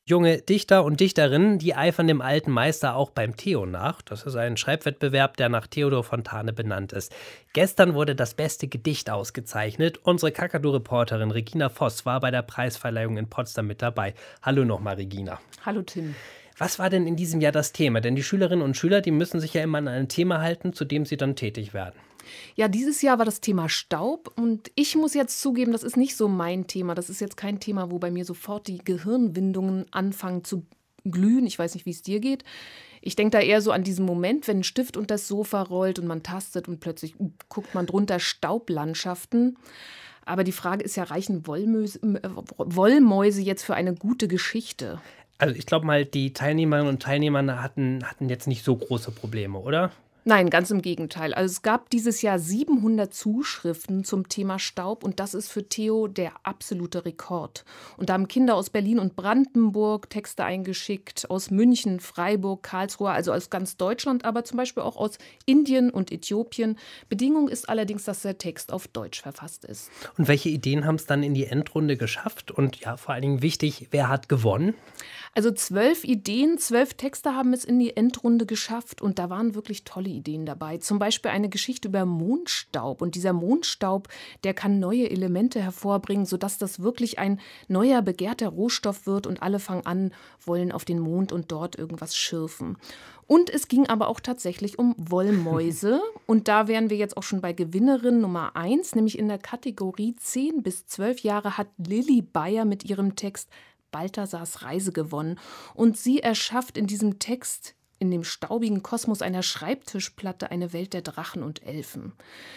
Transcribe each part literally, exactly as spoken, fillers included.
Junge Dichter und Dichterinnen, die eifern dem alten Meister auch beim Theo nach. Das ist ein Schreibwettbewerb, der nach Theodor Fontane benannt ist. Gestern wurde das beste Gedicht ausgezeichnet. Unsere Kakadu-Reporterin Regina Voss war bei der Preisverleihung in Potsdam mit dabei. Hallo nochmal, Regina. Hallo, Tim. Was war denn in diesem Jahr das Thema? Denn die Schülerinnen und Schüler, die müssen sich ja immer an ein Thema halten, zu dem sie dann tätig werden. Ja, dieses Jahr war das Thema Staub und ich muss jetzt zugeben, das ist nicht so mein Thema. Das ist jetzt kein Thema, wo bei mir sofort die Gehirnwindungen anfangen zu glühen. Ich weiß nicht, wie es dir geht. Ich denke da eher so an diesen Moment, wenn ein Stift unter das Sofa rollt und man tastet und plötzlich uh, guckt man drunter Staublandschaften. Aber die Frage ist ja, reichen Wollmäuse, äh, Wollmäuse jetzt für eine gute Geschichte? Also ich glaube mal, die Teilnehmerinnen und Teilnehmer hatten, hatten jetzt nicht so große Probleme, oder? Nein, ganz im Gegenteil. Also es gab dieses Jahr siebenhundert Zuschriften zum Thema Staub und das ist für Theo der absolute Rekord. Und da haben Kinder aus Berlin und Brandenburg Texte eingeschickt, aus München, Freiburg, Karlsruhe, also aus ganz Deutschland, aber zum Beispiel auch aus Indien und Äthiopien. Bedingung ist allerdings, dass der Text auf Deutsch verfasst ist. Und welche Ideen haben es dann in die Endrunde geschafft? Und ja, vor allen Dingen wichtig, wer hat gewonnen? Also zwölf Ideen, zwölf Texte haben es in die Endrunde geschafft und da waren wirklich tolle Ideen dabei. Zum Beispiel eine Geschichte über Mondstaub und dieser Mondstaub, der kann neue Elemente hervorbringen, sodass das wirklich ein neuer, begehrter Rohstoff wird und alle fangen an, wollen auf den Mond und dort irgendwas schürfen. Und es ging aber auch tatsächlich um Wollmäuse und da wären wir jetzt auch schon bei Gewinnerin Nummer eins, nämlich in der Kategorie zehn bis zwölf Jahre hat Lilly Bayer mit ihrem Text Balthasars Reise gewonnen. Und sie erschafft in diesem Text, in dem staubigen Kosmos einer Schreibtischplatte, eine Welt der Drachen und Elfen.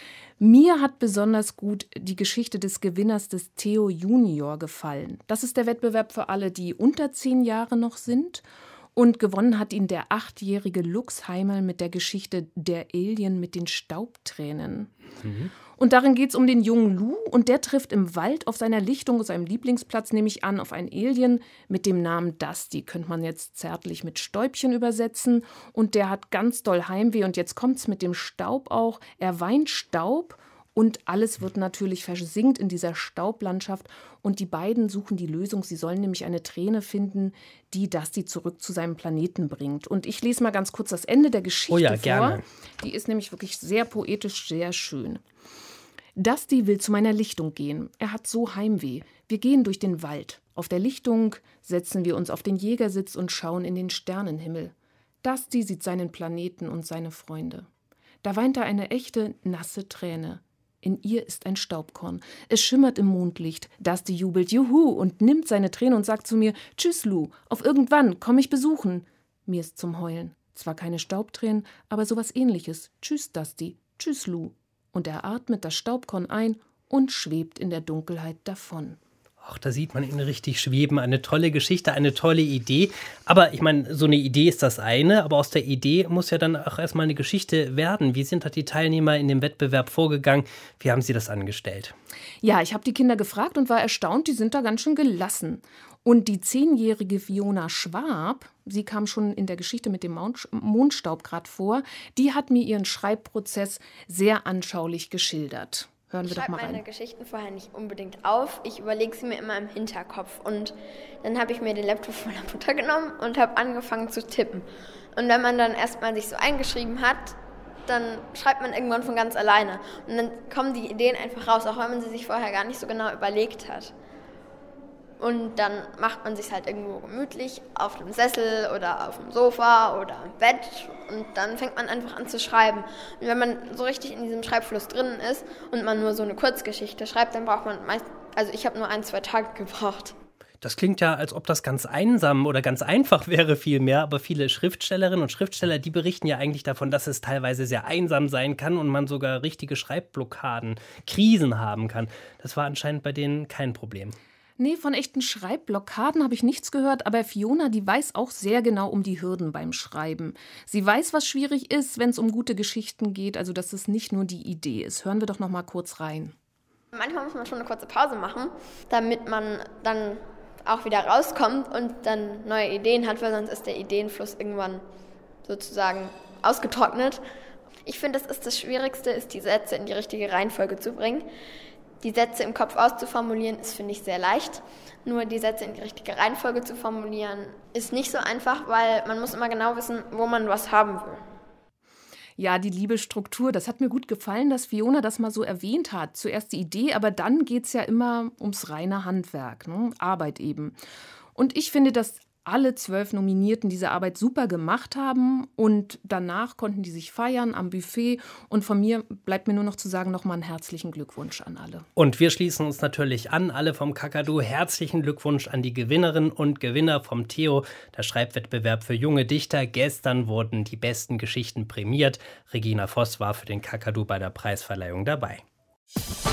Mir hat besonders gut die Geschichte des Gewinners des Theo Junior gefallen. Das ist der Wettbewerb für alle, die unter zehn Jahre noch sind. Und gewonnen hat ihn der achtjährige Lux Heimerl mit der Geschichte Der Alien mit den Staubtränen. Mhm. Und darin geht es um den jungen Lou und der trifft im Wald auf seiner Lichtung, auf seinem Lieblingsplatz, nehme ich an, auf ein Alien mit dem Namen Dusty. Könnte man jetzt zärtlich mit Stäubchen übersetzen. Und der hat ganz doll Heimweh und jetzt kommt es mit dem Staub auch. Er weint Staub und alles wird natürlich versinkt in dieser Staublandschaft. Und die beiden suchen die Lösung. Sie sollen nämlich eine Träne finden, die Dusty zurück zu seinem Planeten bringt. Und ich lese mal ganz kurz das Ende der Geschichte oh ja, vor. Gerne. Die ist nämlich wirklich sehr poetisch, sehr schön. Dusty will zu meiner Lichtung gehen. Er hat so Heimweh. Wir gehen durch den Wald. Auf der Lichtung setzen wir uns auf den Jägersitz und schauen in den Sternenhimmel. Dusty sieht seinen Planeten und seine Freunde. Da weint er eine echte, nasse Träne. In ihr ist ein Staubkorn. Es schimmert im Mondlicht. Dusty jubelt Juhu und nimmt seine Träne und sagt zu mir, Tschüss, Lou, auf irgendwann, komm mich besuchen. Mir ist zum Heulen. Zwar keine Staubtränen, aber sowas ähnliches. Tschüss, Dusty. Tschüss, Lou. Und er atmet das Staubkorn ein und schwebt in der Dunkelheit davon. Ach, da sieht man ihn richtig schweben. Eine tolle Geschichte, eine tolle Idee. Aber ich meine, so eine Idee ist das eine, aber aus der Idee muss ja dann auch erstmal eine Geschichte werden. Wie sind da die Teilnehmer in dem Wettbewerb vorgegangen? Wie haben sie das angestellt? Ja, ich habe die Kinder gefragt und war erstaunt, die sind da ganz schön gelassen. Und die zehnjährige Fiona Schwab, sie kam schon in der Geschichte mit dem Mondstaub gerade vor, die hat mir ihren Schreibprozess sehr anschaulich geschildert. Hören wir ich doch mal rein. Ich schreibe meine Geschichten vorher nicht unbedingt auf. Ich überlege sie mir immer im Hinterkopf. Und dann habe ich mir den Laptop von der Mutter genommen und habe angefangen zu tippen. Und wenn man dann erstmal sich so eingeschrieben hat, dann schreibt man irgendwann von ganz alleine. Und dann kommen die Ideen einfach raus, auch wenn man sie sich vorher gar nicht so genau überlegt hat. Und dann macht man sich halt irgendwo gemütlich auf dem Sessel oder auf dem Sofa oder im Bett und dann fängt man einfach an zu schreiben. Und wenn man so richtig in diesem Schreibfluss drin ist und man nur so eine Kurzgeschichte schreibt, dann braucht man meist, also ich habe nur ein, zwei Tage gebraucht. Das klingt ja, als ob das ganz einsam oder ganz einfach wäre vielmehr, aber viele Schriftstellerinnen und Schriftsteller, die berichten ja eigentlich davon, dass es teilweise sehr einsam sein kann und man sogar richtige Schreibblockaden, Krisen haben kann. Das war anscheinend bei denen kein Problem. Nee, von echten Schreibblockaden habe ich nichts gehört, aber Fiona, die weiß auch sehr genau um die Hürden beim Schreiben. Sie weiß, was schwierig ist, wenn es um gute Geschichten geht, also dass es nicht nur die Idee ist. Hören wir doch noch mal kurz rein. Manchmal muss man schon eine kurze Pause machen, damit man dann auch wieder rauskommt und dann neue Ideen hat, weil sonst ist der Ideenfluss irgendwann sozusagen ausgetrocknet. Ich finde, das ist das Schwierigste, ist die Sätze in die richtige Reihenfolge zu bringen. Die Sätze im Kopf auszuformulieren ist, finde ich, sehr leicht. Nur die Sätze in die richtige Reihenfolge zu formulieren, ist nicht so einfach, weil man muss immer genau wissen, wo man was haben will. Ja, die liebe Struktur, das hat mir gut gefallen, dass Fiona das mal so erwähnt hat. Zuerst die Idee, aber dann geht es ja immer ums reine Handwerk, ne? Arbeit eben. Und ich finde, dass alle zwölf Nominierten diese Arbeit super gemacht haben und danach konnten die sich feiern am Buffet. Und von mir bleibt mir nur noch zu sagen, nochmal einen herzlichen Glückwunsch an alle. Und wir schließen uns natürlich an, alle vom Kakadu. Herzlichen Glückwunsch an die Gewinnerinnen und Gewinner vom Theo, der Schreibwettbewerb für junge Dichter. Gestern wurden die besten Geschichten prämiert. Regina Voss war für den Kakadu bei der Preisverleihung dabei.